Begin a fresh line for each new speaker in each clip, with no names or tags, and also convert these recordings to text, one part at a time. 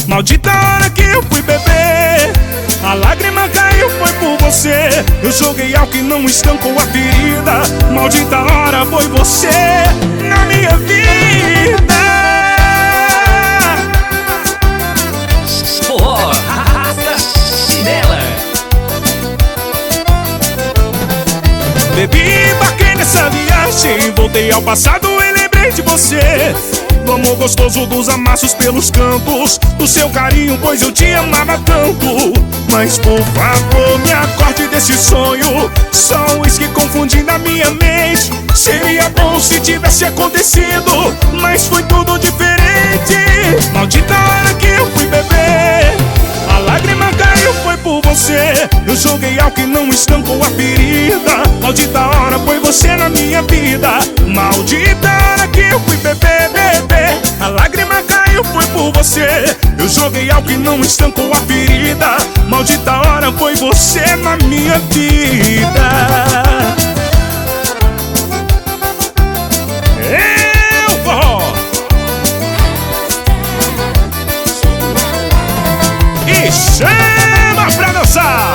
Maldita hora que eu fui beber, a lágrima caiu, foi por você. Eu joguei álcool e não estancou a ferida. Maldita hora foi você na minha vida.
Forró, arrasta chinela.
Bebi, embarquei nessa viagem, voltei ao passado e lembrei de você. Do amor gostoso, dos amassos pelos cantos, do seu carinho, pois eu te amava tanto. Mas por favor, me acorde desse sonho, só o uísque confundindo a minha mente. Seria bom se tivesse acontecido, mas foi tudo diferente. Maldita hora que eu fui beber, a lágrima caiu, foi por você. Eu joguei álcool e não estancou a ferida. Maldita hora foi você na minha vida. Maldita hora que eu fui beber, beber, a lágrima caiu, foi por você. Eu joguei álcool e não estancou a ferida. Maldita hora foi você na minha vida. Eu vou e chama pra dançar.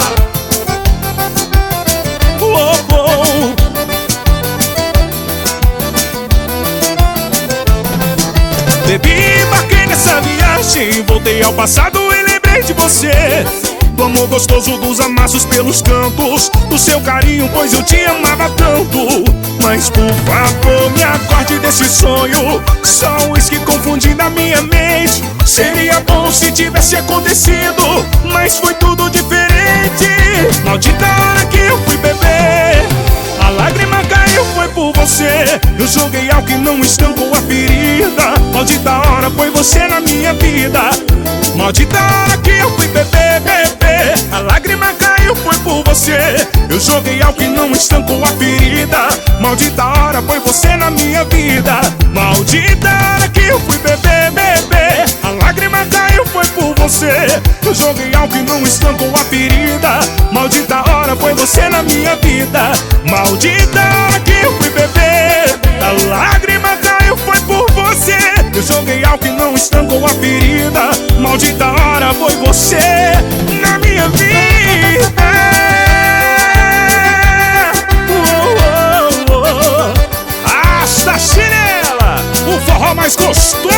Bebi, embarquei nessa viagem, voltei ao passado e lembrei de você. Do amor gostoso, dos amassos pelos cantos, do seu carinho, pois eu te amava tanto. Mas por favor, me acorde desse sonho, só o uísque confundindo a minha mente. Seria bom se tivesse acontecido, mas foi tudo diferente. Maldita hora que eu fui beber, a lágrima caiu, foi por você. Eu joguei álcool e não estancou a ferida. Maldita hora foi você na minha vida. Maldita hora que eu fui beber, beber, a lágrima caiu, foi por você. Eu joguei álcool e não estancou a ferida. Maldita hora foi você na minha vida. Maldita hora que eu fui beber, beber, a lágrima caiu, foi por você. Eu joguei álcool e não estancou a ferida. Maldita hora foi você na minha vida. Maldita hora que eu fui beber, a lágrima caiu, foi por você. Eu joguei álcool e não estancou a ferida. Maldita hora foi você na minha vida. Arrasta chinela, o forró mais gostoso